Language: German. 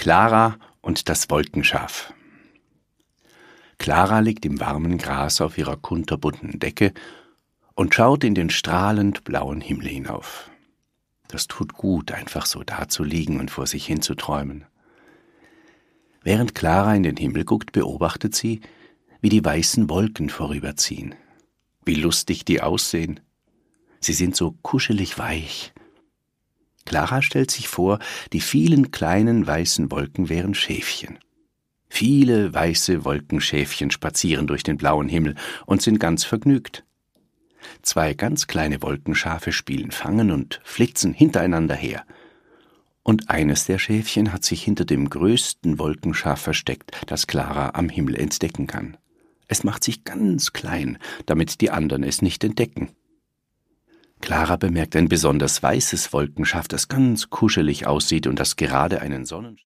Clara und das Wolkenschaf. Clara liegt im warmen Gras auf ihrer kunterbunten Decke und schaut in den strahlend blauen Himmel hinauf. Das tut gut, einfach so dazuliegen und vor sich hin zu träumen. Während Clara in den Himmel guckt, beobachtet sie, wie die weißen Wolken vorüberziehen. Wie lustig die aussehen. Sie sind so kuschelig weich. Clara stellt sich vor, die vielen kleinen weißen Wolken wären Schäfchen. Viele weiße Wolkenschäfchen spazieren durch den blauen Himmel und sind ganz vergnügt. 2 ganz kleine Wolkenschafe spielen Fangen und flitzen hintereinander her. Und eines der Schäfchen hat sich hinter dem größten Wolkenschaf versteckt, das Clara am Himmel entdecken kann. Es macht sich ganz klein, damit die anderen es nicht entdecken. Clara bemerkt ein besonders weißes Wolkenschaf, das ganz kuschelig aussieht und das gerade einen Sonnenstrahl